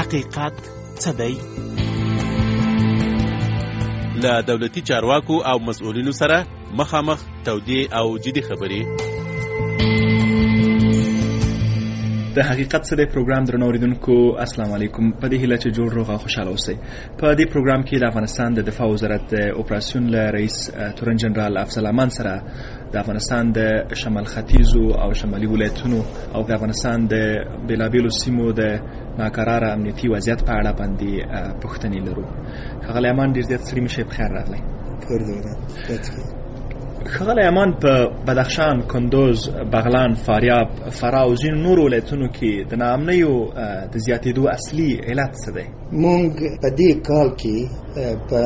حقیقت څه دی؟ له دولتي چارواکو او مسؤلینو سره مخامخ تودې او جدي خبرې. د حقیقت څه دی پروګرام درنو اوریدونکو السلام علیکم. په دې هیله چې جوړ روغ او خوشاله اوسئ. په دې پروګرام کې د افغانستان د دفاع وزارت د اپراسیون له رئیس تورن جنرال افضل امان سره د افغانستان د شمال ختیځو او شمالي ولایتونو او د افغانستان د بېلابېلو سیمو د ناکراره امنیتي وضعیت په اړه باندې پوښتنې لرو. ښاغلی امان ډېر زیات ستړي مه شئ، پخیر راغلی. ښاغلی امان، په بدخشان، کندوز، بغلان، فاریاب، فرا او ځینو نورو ولایتونو کې د ناامنیو د زیاتېدو اصلي علت څه دی؟ مونږ په دې کال کې په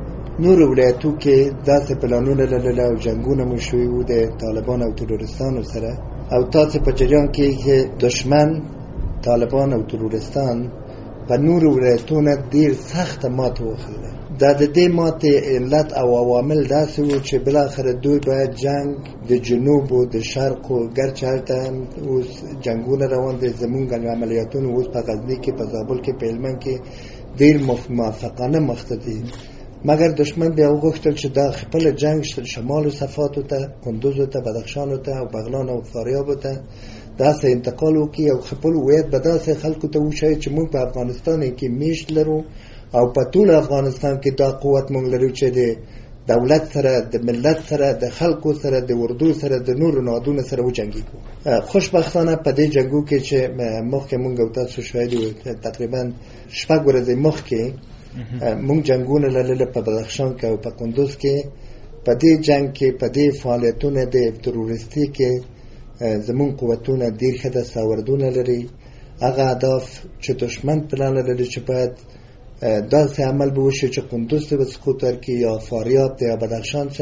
نورو ولایتو کې داسې پلانونه لرل او جنګونه مو شوي وو د طالبان او ترورستانو سره، او تاسې په جریان کې دشمن طالبان او ترورستان په نورو ولایتونو ډېر سخته ماته وخوړه. دا د دې ماتې علت او عوامل داسې وو چې بالاخره دوی باید جنگ د جنوب او د شرق او ګرچه هلته اوس جنګونه روان دي، زمونږ عملیاتونه اوس په غزني کې، په زابل کې، په هلمند کې ډېر موافقانه مخته دي، مګر دشمن بیا وغوښتل چې دا خپل جنگ شمال صفاتو ته، کندوزو ته، بدخشانو ته او بغلان او فاریابو ته داسې انتقال وکړي او خپل هویت به داسې خلکو ته وښایي چې موږ په افغانستان کې میشت لرو او په ټول افغانستان کې دا قوت موږ لرو چې د دولت سره، د ملت سره، د خلکو سره، د اردو سره، د نورو نهادونو سره وجنګېږو. خوشبختانه په دې جنګو کې چې مخکې موږ او تاسو شاهد یو، تقریبا 6 ورځې مخکې موږ جنګونه لرل په بدخشان کې او په کندوز کې. په دې جنګ کې، په دې فعالیتونو د تروریستي کې زمون قوتونه ډېر ښه دستاوردونه لري. هغه اهداف چې دشمن پلان لري چې باید داسې عمل به وشي چې کندوز ته به سقوط ورکړي یا فاریاب ته یا بدخشان ته،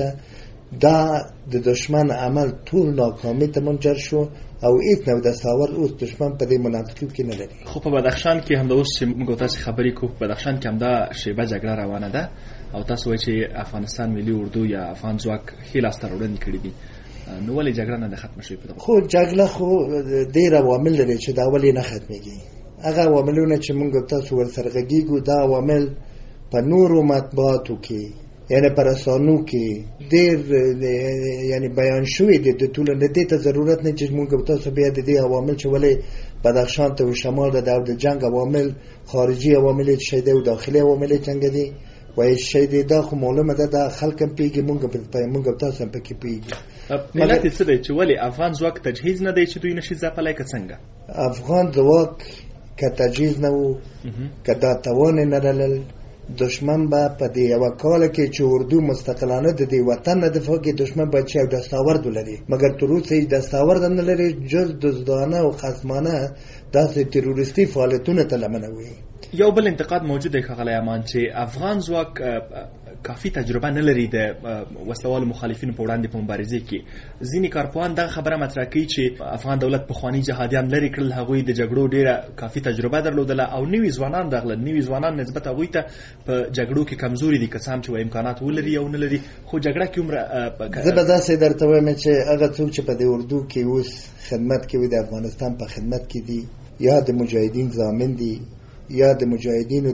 دا د دشمن عمل ټول ناکامي ته منجر شو او هیڅ نوع دستاورد اوس دشمن په دې مناطقو کې نه لري. خو په بدخشان کې همدا اوس چې موږ تاسو خبرې کوو، په بدخشان کې همدا شیبه جګړه روانه ده او تاسو وایئ چې افغانستان ملي اردو یا افغان ځواک ښې لاسته راوړنې کړي دي، نو ولې جګړه نه ده ختمه شوې؟ خو جګړه خو ډېر عوامل لري چې دا ولې نه ختمېږي. هغه عواملونه چې موږ تاسو ورسره غږېږو، دا عوامل په نورو مطبوعاتو کې، یعنی په رسانو کې ډېر یعنی بیان شوي دي. د ټولو د دې ته ضرورت نه چې موږ تاسو بیا د دې عوامل چې ولې بدخشان ته و شمال ده او د جنګ عوامل، خارجي عوامل چې شی دی او داخلي عوامل څنګه دي وایي شی دی، دا خو معلومه ده، دا خلک هم پوهېږي، موږ تاسو هم پکې پوهېږي. ملت یې څه دی چې ولې افغان ځواک تجهیز نه دی چې دوی نشي ځپلی که څنګه؟ افغان ځواک که تجهیز نه وو، که دا توان نه لرل، دشمن به په دې یوه کال کې چې اردو مستقلانه د دې وطن نه دفاع کې دشمن باید چې یو دستاورد ولري، مګر تر اوسه هېڅ دستاورد هم نه لري جز دزدانه او خصمانه داسې تروریستي فعالیتونه ته لمنه وي. یو بل انتقاد موجود دی ښاغلی امان چې افغان ځواک کافي تجربه نه لري د وسلوالو مخالفینو په وړاندې په مبارزې کې. ځینې کارپوهان دغه خبره مطرح کوي چې افغان دولت پخواني جهادیان لرې کړل، هغوی د جګړو ډېره کافي تجربه درلودله او نوي ځوانان راغلل. نوي ځوانان نسبت هغوی ته په جګړو کې کمزوري دي، که څه هم چې امکانات ولري او نه لري، خو جګړه کې عمره. زه به داسې درته وایم چې هغه څوک چې په دې اردو کې اوس خدمت کوي، د افغانستان په خدمت کې دي، یا د مجاهدین ضامن دي یا د مجاهدینو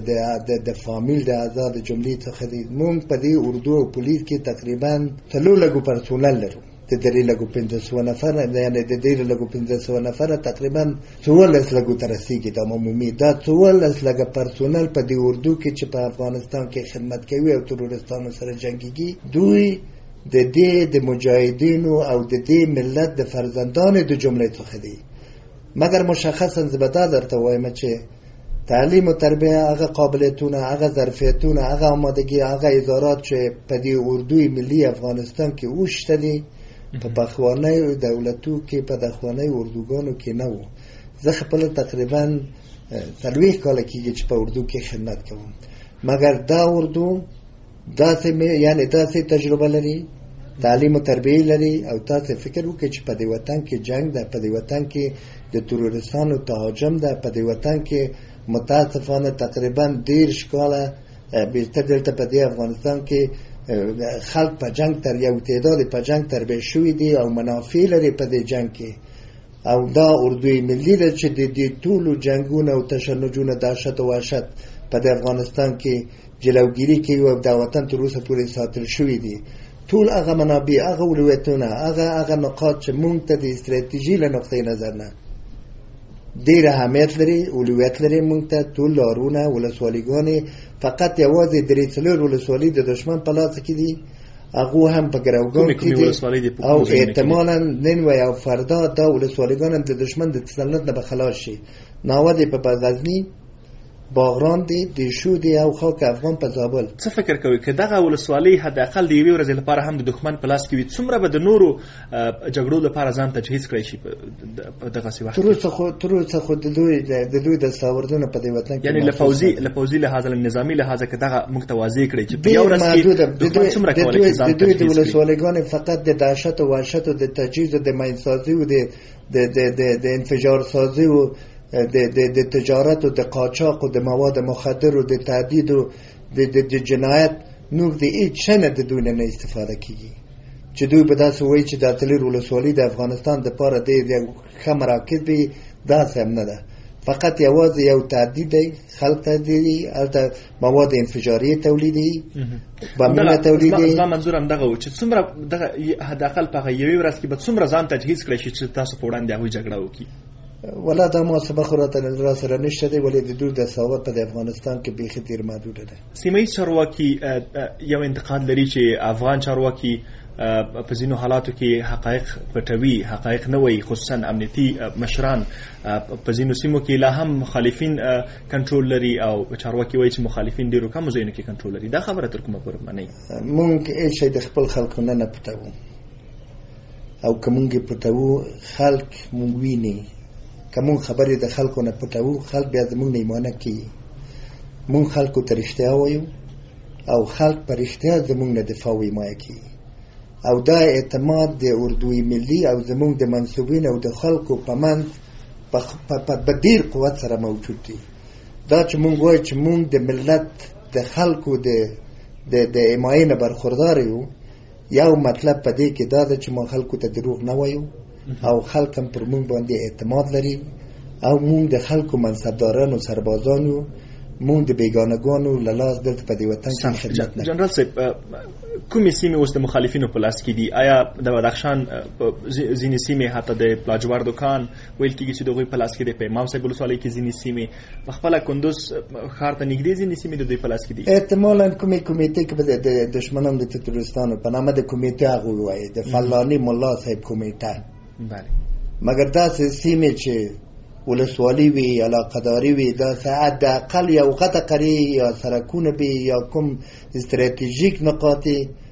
د فامیل د آزاد جملې څخه دي. مونږ په دې اردو او پولیس کې تقریبا 3 لږو پرسونل لرو، د 3 لږو 500 نفر، یعنی د 3 لږو 500 نفر تقریبا 14 لږو ته رسیږي د عمومي. دا 14 لږه پرسونل په دې اردو کې چې په افغانستان کې خدمت کوي او ترورستانو سره جنګيږي، دوی د دې د مجاهدینو او د دې ملت د فرزندانو د جملې څخه دي. مګر مشخصا زبدا درته وایم چې تعلیم و تربیه، هغه قابلیتونه، هغه ظرفیتونه، هغه آمادگی، هغه ادارات چې په دې اردوی ملي افغانستان کې اوشته دي، په پخوانۍ دولتو کې، په پخوانۍ اردوګانو کې نه وو. زه خپل تقریبا 40 کاله کېږي چې په اردو کې خدمت کوم، مګر دا اردو داسې یعنی داسې تجربه لري، تعلیم و تربیه لري، او تاسو فکر وکړئ چې په دې وطن کې جنگ ده، په دې وطن کې د ترورستانو تهاجم ده، په دې وطن کې متاسفانه تقریبا 10 کاله بیشتر دلته په دې افغانستان کې خلک په جنگ تر یو تعداد په جنگ تربیه شوي دي او منافع لري په دې جنگ کې. او دا اردوی ملی ده چې د دې ټولو جنگونه او تشنجونه دهشت او وحشت په د افغانستان کې جلوگیری کوي او د وطن تر اوسه پورې ساتل شوي دي. ټول هغه منابع، هغه ولایتونه، هغه نقاط چې مونږ ته د استراتیژي له نقطې نظر نه ډېر اهمیت لري، اولویت لري مونږ ته ټول لارونه، ولسوالیګانې فقط یوازې درې څلور ولسوالۍ د دشمن په لاس کې دي، هغه هم په ګروګان کې دي او احتمالاً نن و یا فردا دا ولسوالیګان د دشمن د تسلط نه به خلاص شي. ناوه دی په غزنی، باغران دی، دیشو دی او خاک افغان په زابل. څه فکر کوي که دغه ولسوالۍ حداقل د یوې ورځې لپاره هم د دښمن په لاس کې وي، څومره به د نورو جګړو لپاره ځان تجهیز کړی شي په دغسې وخت کې؟ تر اوسه خو د دوی دستاوردونه په دې وطن کې، یعنې له پوځي لحاظه، له نظامي لحاظه که دغه موږ ته واضح کړی چې په یو ورځ کې دښمن څومره کولی شي ځان تجهیز کړي. د دوی د ولسوالیګانې فقط د دهشت او وحشت او د تجهیز او د ماینسازي او د انفجار سازي او د تجارت او د قاچاق او د مواد مخدر او د تهدید او د جنایت نور د هیڅ شی نه د دوی نه استفاده کیږي. چې دوی به داسې وایي چې د اتلر ولسوالۍ د افغانستان دپاره د ښه مراکز وي، داسې هم نه ده. فقط یوازې یو تهدید دی، خلق تهدید دی، هلته مواد انفجاریه تولیدي، بمونه تولیدي. دا منظور هم دغه و چې څومره دغه حداقل په یوې ورځ کې به څومره ځان تجهیز کړی شي چې تاسو په وړاندې هغوی جګړه وکړي. ولا دا محاسبه خو را سره نشته دی، ولې د دوی د ثروت په افغانستان کې بیخي ډېر محدوده ده. سیمه ییز چارواکي یو انتقاد لري چې افغان چارواکي په ځینو حالاتو کې حقایق پټوي، حقایق نه وایي، خصوصا امنیتي مشران په ځینو سیمو کې لا هم مخالفین کنټرول لري او چارواکي وایي چې مخالفین ډېرو کمو ځایونو کې کنټرول لري. دا خبره تر کومه پورې منئ؟ مونږ هېڅ شی د خپل خلکو نه پټوو، او که مونږ یې پټوو خلک مونږ ویني. که مونږ خبرې د خلکو نه پټوو، خلک بیا زمونږ نه ایمانه کوي. مونږ خلکو ته رښتیا وایو او خلک په رښتیا زمونږ نه دفاع و حمایه کوي. او دا اعتماد د اردوی ملی او زمونږ د منصوبین او د خلکو په منځ په ډېر قوت سره موجود دی. دا چې مونږ وایو چې مونږ د ملت د خلکو د حمایې نه برخوردار یو، یو مطلب په دې کې دا ده چې ما خلکو ته دروغ نه وایو او خلک هم پر مونږ باندې اعتماد لري او مونږ د خلکو منصبدارانو سربازانو، مونږ د بیگانگانو له لاس دلته په دې وطن کې خدمت نه. جنرال صاحب، کومې سیمې اوس د مخالفینو په لاس کې دي؟ آیا د بدخشان ځینې سیمې حتی د پلاجوردو کان ویل کېږي چې د هغوی په لاس کې دی، په امام صاحب ولسوالۍ کې ځینې سیمې، په خپله کندوز ښار ته نږدې ځینې سیمې د دوی په لاس کې دي؟ احتمالاً کومې کمیټې کې به د دشمنانو د تروریستانو په نامه د کمیټې هغه ووایي، د فلاني ملا صاحب کمیټه. بله، مګر داسې سیمې چې ولسوالي وي، علاقهداري وي، داسې حداقل یو غټه قریه یا سرکونه وي یا کوم استراتیژیک نقاط،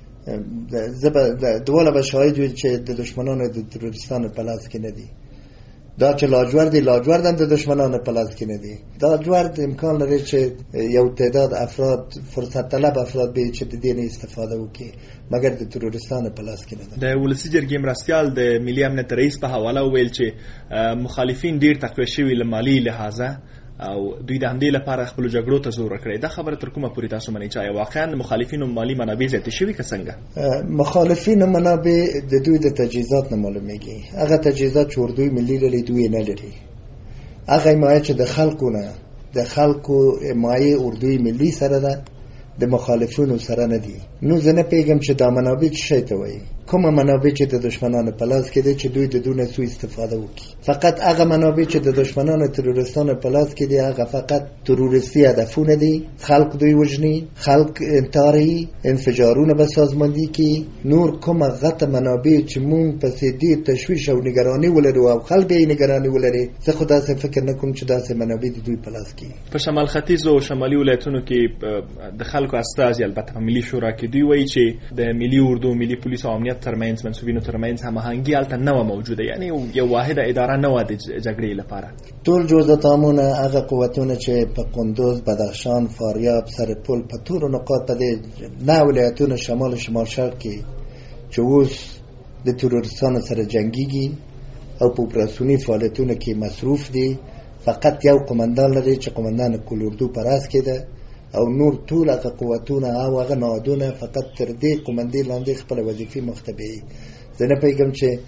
دواړه به شاهد وي چې د دشمنانو د تروریستانو په لاس کې نه دي. دا چې لاجورد هم د دشمنانو په لاس کې نه دي. لاجورد امکان لري چې یو تعداد افراد، فرصت طلب افراد به چې د دې نه استفاده وکړي، مګر د تروریستانو په لاس کې نه ده. د ولسي جرګې مرستیال د ملي امنیت رئیس په حواله ویل چې مخالفین ډیر تقویه شوي له مالي لحاظه او دوی د همدې لپاره خپل جګړو ته زور کړی. دا خبره تر کومه پورې تاسو منئ چې آیا واقعا مخالفینو مالي منابع زیاتې شوي که څنګه؟ مخالفینو منابع د دوی د تجهیزات نه معلومیږي. هغه تجهیزات چې اردوی ملي لري دوی نه لري. هغه حمایه چې د خلکو نه، د خلکو حمایه اردوی ملي سره ده، د مخالفینو سره نه دي. نو زه نه پیږم چې دا منابع څه شی ته وایي. کومه منابع چې د دشمنانو په لاس کې دي چې دوی د دوی نه سوء استفاده وکړي. فقط هغه منابع چې د دشمنانو تروریستانو په لاس کې دي هغه فقط تروریستي هدفونه دي، خلک دوی وژني، خلک انتحاري، انفجارونه به سازماندهي کوي. نور کومه غټه منابع چې مونږ پسې دې تشویش او نگراني ولرو او خلک یې نگراني ولري، زه خو داسې فکر نه کوم چې داسې منابع د دوی په لاس کې. په شمال ختیځ او شمالي ولایتونو کې د خلکو استازي البته په ملي شورا کې دوی وایي چې د ملي اردو، ملي پولیس او امنیت ترمنځ، منصوبینو ترمنځ هماهنګي هلته نه وه موجوده، یعنی یو واحده اداره نه وه د جګړې لپاره. ټول جزءتامونه هغه قوتونه چې په قندوز، بدخشان، فاریاب، سرپل، په ټولو نقاط په دې 9 ولایتونو شمال شرق کې چې اوس د تروریستانو سره جنګیږي او په اپراسیوني فعالیتونو کې مصروف دي، فقط یو قمندان لري چې قمندان کل اردو په راس کې ده او نور ټول هغه قوتونه او هغه نهادونه فقط تر دې قومندې لاندې خپل وظیفې مختبئي. زه نه پوهېږم چې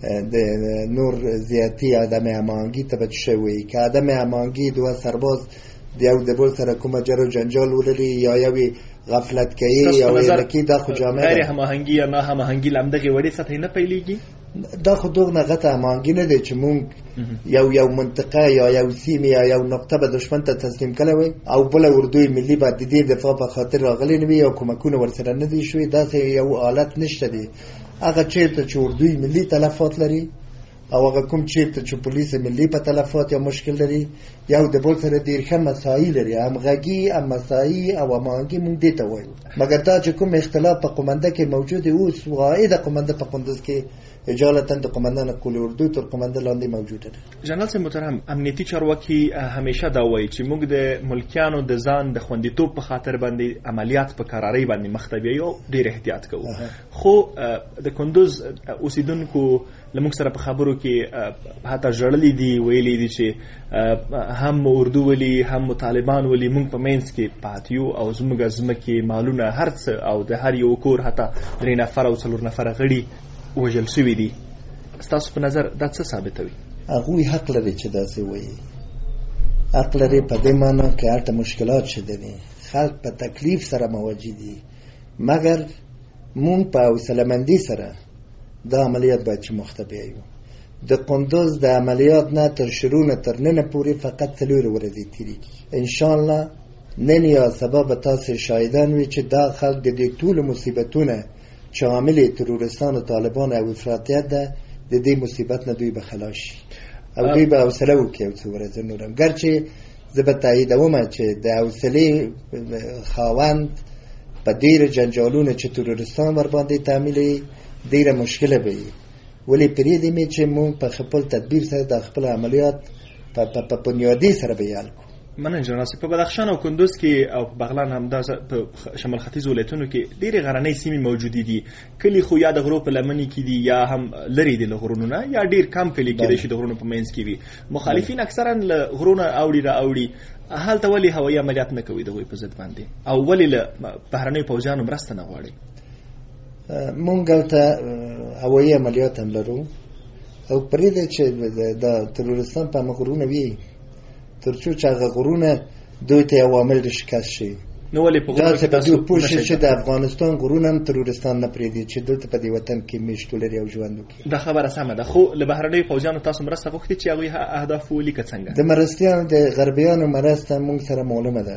د نور زیاتی عدم هماهنګي ته به څه وایي که عدم هماهنګي دوه سرباز د یو د بل سره کومه جر و جنجال ولري یا یوې غفلت کوي یا لکې دا خو جامعه غیر هماهنګي یا نه هماهنګي له همدغې وړې سطحې نه پیلېږي دا خو دغه غته هماهنګي نه دی چې مونږ یو منطقه یا یو سیمه یا یو نقطه به دشمن ته تسلیم کړی وي او بله اردوی ملي به د دې دفاع په خاطر راغلی نه وي او کومکونه ورسره نه دي شوي داسې یو حالت نشته دی هغه چیرته چې اردوی ملي تلفات لري او هغه کوم چیرته چې پولیس ملي په تلفات یا مشکل لري یو د بل سره ډېر ښه مسایل لري همغږي همسایي او هماهنګي مونږ دې ته وایو مګر دا چې کوم اختلاف په قومنده کې موجود اوس قاعده قومنده په قندوز کې اجالتا د قومندان قول اردو تر قومنده لاندې موجوده ده. جنرال صاحب محترم امنیتي چارواکي همیشه دا وایي چې موږ د ملکیانو د ځان د خوندیتوب په خاطر باندې عملیات په قرارۍ باندې مخ ته بیایو ډېر احتیاط کوو خو د کندوز اوسیدونکو له موږ سره په خبرو کې حتی ژړلي دي ویلي دي چې هم اردو ولي هم طالبان ولي موږ په منځ کې پاتې یو او زموږ ځمکې مالونه هر څه او د هر یو کور حتی 3 نفره او 4 نفره غړي وژل شوي دي ستاسو په نظر دا څه ثابتوي هغوی حق لري چې داسې وایي حق لري په دې معنا کې هلته مشکلات شته دي خلک په تکلیف سره مواجه دي مګر مونږ په حوصله‌مندي سره دا عملیات باید چې مخ ته بیایو د قندوز د عملیات نه تر شروع نه تر ننه پورې فقط 4 ورځې تېرېږي انشاءالله نن یا سبا به تاسې شاهدان وي چې دا خلک د دې ټولو مصیبتونه چې عامل ترورستان و طالبان او افراطیت ده د دې مصیبت نه دوی به خلاص شي او دوی به حوصله وکړي او څه ورځې نورم ګرچې زه به تاییدوم چې د حوصلې خاوند په ډېرو جنجالونو چې ترورستان ورباندې تعمیلوي ډېره مشکله به وي ولې پرېږدي مې چې مونږ په خپل تدبیر سره د خپل عملیات په بنیادي سره به یې حل کړو مننه جنرال صاحب په بدخشان او کندوز کې او په بغلان همداسې په شمال ختیځ ولایتونو کې ډېرې غرنۍ سیمې موجودې دي کلي خو یا د غرو په لمنې کې دي یا هم لرې دي له غرونو نه یا ډېر کم کلي کېدای شي د غرونو په منځ کې وي مخالفین اکثرا له غرونه اوړي را اوړي هلته ولې هوایي عملیات نه کوي د هغوی په ضد باندې او ولې له بهرنیو پوځیانو مرسته نه غواړي مونږ هلته هوایي عملیات هم لرو او پرېږدی چې د ترورستان په همه غرونه وي تر څو چې هغه غرونه دوی ته عوامل د شکست شي نو ولې په غرونو کې تاسو پوه شئ چې د افغانستان غرونه هم ترورستان نه پرېږدي چې دلته په دې وطن کې میشتو لري او ژوند وکړي دا خبره سمه ده خو له بهرنیو پوځیانو تاسو مرسته غوښتې چې هغوی اهداف ولیکه څنګه د مرستیانو د غربیانو مرسته مونږ سره معلومه ده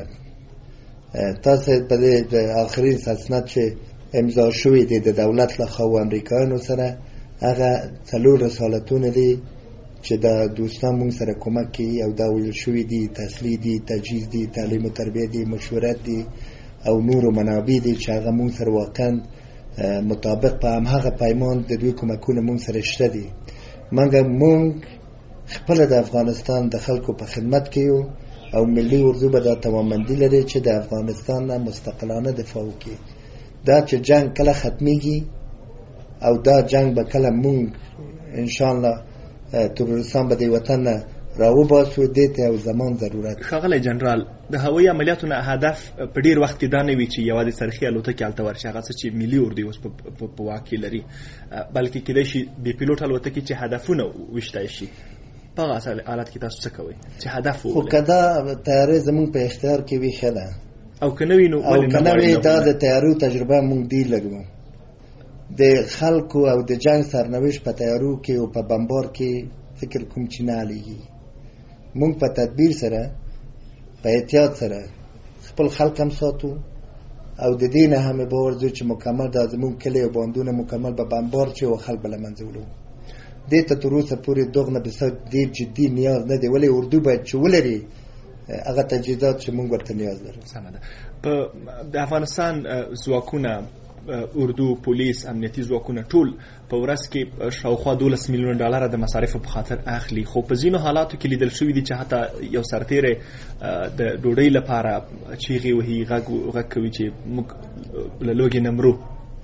تاسو په دې د آخرین اسناد چې امضا شوي دي د دولت له خوا امریکایانو سره هغه 4 رسالتونه دي چې دا دوستان مونږ سره کومک کوي او دا ویل شوي دي تسلیح دي تجهیز دي تعلیم و تربیه دي مشورت دي او نورو منابع دي چې هغه مونږ سره واقعا مطابق په همهغه پیمان د دوی کومکونه مونږ سره شته دي مګر مونږ خپله د افغانستان د خلکو په خدمت کې یو او ملي اردو به دا توانمندي لري چې د افغانستان نه مستقلانه دفاع وکړي دا چې جنگ کله ختمیږي او دا جنگ به کله مونږ انشاءالله ترورستان به د وطن نه راوباسو دې ته یو زمان ضرورت ښاغلی جنرال د هوایي عملیاتو نه هدف په ډېر وخت کې دا نه وي چې یوازې څرخي الوتکې هلته ورشي هغه څه چې ملي اردو اوس په واک کې لري بلکې کیدای شي بې پیلوټ الوتکې چې هدفونه ویشتی شي په هغه حالت کې تاسو څه کوئ چې هدف خو که دا تیارې زموږ په اختیار کې وي ښه ده او که نه وي نو او که نه وي دا د تیارو تجربه مونږ ډېر لرو د خلکو او د جنگ سرنوشت په تیارو کې او په بمبار کې فکر کوم چې نه حلیږي مونږ په تدبیر سره په احتیاط سره خپل خلک هم ساتو او د دې نه هم باور زه چې مکمل دا زموږ کلی او باندونه مکمل به بمبار شي او خلک به له منځه وړو دې ته تر اوسه پورې دغه نه بسه ډېر جدي نیاز نه دی ولې اردو باید چې ولري هغه تجهیزات چې مونږ ورته نیاز لرو سمه ده په د افغانستان ځواکونه اردو پولیس امنیتي ځواکونه ټول په ورځ کې شاوخوا 12 میلیون ډالر د مصارفو په خاطر اخلي خو په ځینو حالاتو کې لیدل شوي دي چې حتی یو سرتیری د ډوډۍ لپاره چیغې وهي غږ کوي چې موږ له لوږې نه مرو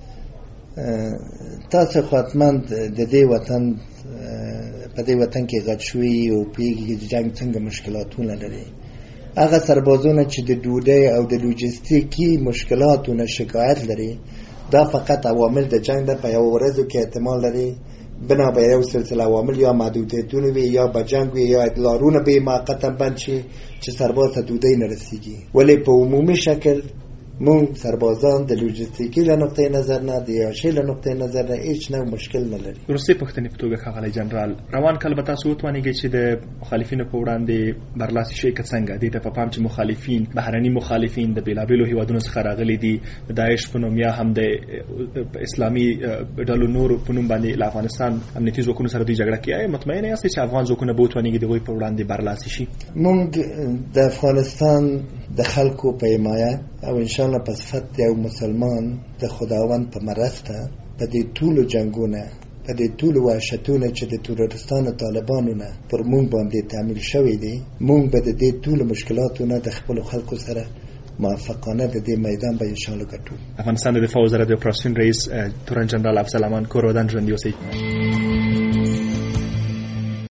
تاسو خو حتما د دې وطن په دې وطن کې غټ شوي او پوهېږي چې جنګ څنګه مشکلاتونه لري هغه سربازونه چې د ډوډۍ او د لوجستیکي مشکلاتونه شکایت لري دا فقط عوامل د جنگ ده په یو ورځو کې احتمال لري بنا به یو سلسله عوامل یا محدودیتونه وي یا به جنگ وي یا لارونه به موقتا بند شي چې سرباز ته ډوډۍ نه رسیږي. ولې په عمومي شکل مونږ سربازان د لوجستیکي له نقطې نظر نه د عیاشۍ له نقطې نظر نه هیڅ نوع مشکل نه لري. وروستۍ پوښتنې په توګه ښاغلی جنرال، روان کال به تاسو وتوانیږئ چې د مخالفینو په وړاندې برلاسي شئ که څنګه؟ دې ته په پام چې مخالفین بهرني مخالفین د بېلابېلو هیوادونو څخه راغلي دي، د داعش په نوم یا هم د اسلامي ډلو نورو په نوم باندې له افغانستان امنیتي ځواکونو سره دوی جګړه کوي. مطمئنه یاستئ چې افغان ځواکونه به وتوانیږي د هغوی په وړاندې برلاسي شي؟ مونږ د افغانستان د خلکو په حمایت او انشاءالله په صفت یو مسلمان د خداوند په مرسته په دې ټولو جنګونه، په دې ټولو وحشتونه چې د تروریستانو طالبانو نه پر مونږ باندې تعمیل شوی دي، مونږ به د دې ټولو مشکلاتو نه د خپلو خلکو سره موفقانه د دې میدان به انشاءالله ګټو. افغانستان د دفاع وزارت د اپراسیون رئیس تورن جنرال افضل امان کور ودان ژوندي اوسئ.